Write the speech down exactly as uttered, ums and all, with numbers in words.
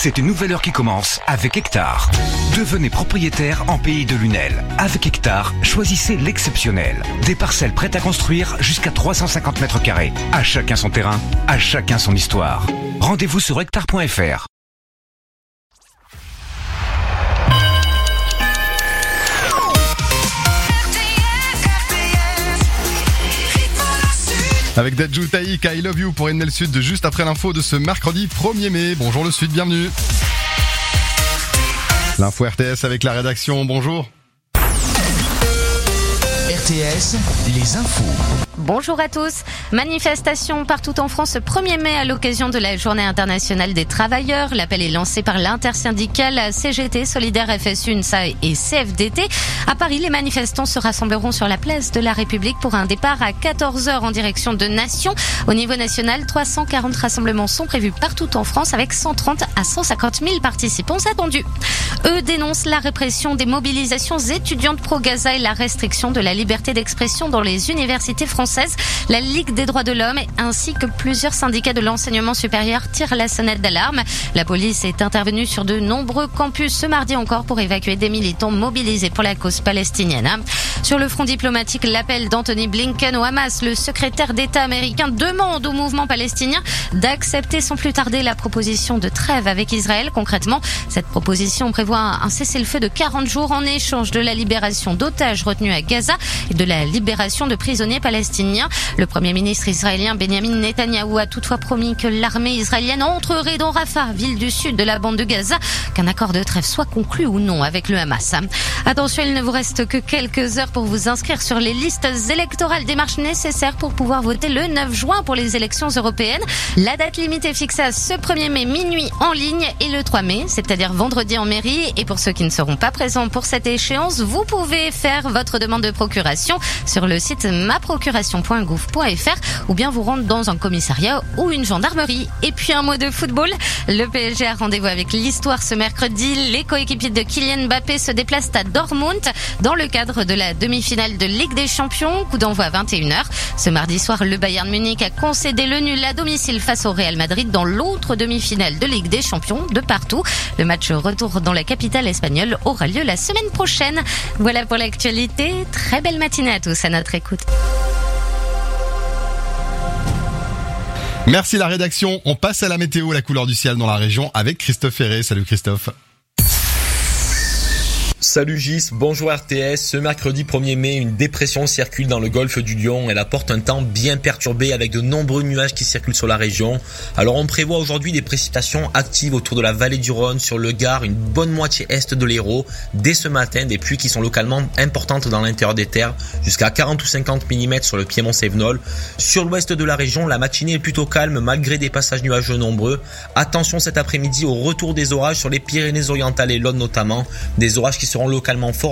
C'est une nouvelle heure qui commence avec Hectare. Devenez propriétaire en pays de Lunel. Avec Hectare, choisissez l'exceptionnel. Des parcelles prêtes à construire jusqu'à trois cent cinquante mètres carrés. À chacun son terrain, à chacun son histoire. Rendez-vous sur hectare point f r. Avec Dadju Taïk, I Love You pour N L Sud, juste après l'info de ce mercredi premier mai. Bonjour le Sud, bienvenue. L'info R T S avec la rédaction, bonjour. R T S, les infos. Bonjour à tous. Manifestation partout en France ce premier mai à l'occasion de la Journée internationale des travailleurs. L'appel est lancé par l'intersyndicale C G T, Solidaire, F S U, N S A et C F D T. À Paris, les manifestants se rassembleront sur la place de la République pour un départ à quatorze heures en direction de Nation. Au niveau national, trois cent quarante rassemblements sont prévus partout en France avec cent trente à cent cinquante mille participants attendus. Eux dénoncent la répression des mobilisations étudiantes pro-Gaza et la restriction de la liberté d'expression dans les universités françaises. La Ligue des droits de l'homme ainsi que plusieurs syndicats de l'enseignement supérieur tirent la sonnette d'alarme. La police est intervenue sur de nombreux campus ce mardi encore pour évacuer des militants mobilisés pour la cause palestinienne. Sur le front diplomatique, l'appel d'Anthony Blinken au Hamas, le secrétaire d'État américain demande au mouvement palestinien d'accepter sans plus tarder la proposition de trêve avec Israël. Concrètement, cette proposition prévoit un cessez-le-feu de quarante jours en échange de la libération d'otages retenus à Gaza et de la libération de prisonniers palestiniens. Le premier ministre israélien Benjamin Netanyahou a toutefois promis que l'armée israélienne entrerait dans Rafah, ville du sud de la bande de Gaza, qu'un accord de trêve soit conclu ou non avec le Hamas. Attention, il ne vous reste que quelques heures pour vous inscrire sur les listes électorales, démarche nécessaire pour pouvoir voter le neuf juin pour les élections européennes. La date limite est fixée à ce premier mai minuit en ligne et le trois mai, c'est-à-dire vendredi en mairie. Et pour ceux qui ne seront pas présents pour cette échéance, vous pouvez faire votre demande de procuration sur le site ma procuration point gouv point f r ou bien vous rendre dans un commissariat ou une gendarmerie. Et puis un mot de football. Le P S G a rendez-vous avec l'histoire ce mercredi. Les coéquipiers de Kylian Mbappé se déplacent à Dortmund dans le cadre de la demi-finale de Ligue des Champions. Coup d'envoi à vingt et une heures. Ce mardi soir, le Bayern Munich a concédé le nul à domicile face au Real Madrid dans l'autre demi-finale de Ligue des Champions de partout. Le match retour dans la capitale espagnole aura lieu la semaine prochaine. Voilà pour l'actualité. Très belle matinée à tous à notre écoute. Merci la rédaction. On passe à la météo, la couleur du ciel dans la région avec Christophe Ferré. Salut Christophe. Salut Gis, bonjour R T S. Ce mercredi premier mai, une dépression circule dans le golfe du Lion. Elle apporte un temps bien perturbé avec de nombreux nuages qui circulent sur la région. Alors on prévoit aujourd'hui des précipitations actives autour de la vallée du Rhône, sur le Gard, une bonne moitié est de l'Hérault. Dès ce matin, des pluies qui sont localement importantes dans l'intérieur des terres, jusqu'à quarante ou cinquante millimètres sur le Piémont-Sévenol. Sur l'ouest de la région, la matinée est plutôt calme malgré des passages nuageux nombreux. Attention cet après-midi au retour des orages sur les Pyrénées-Orientales et l'Aude notamment. Des orages qui seront localement forts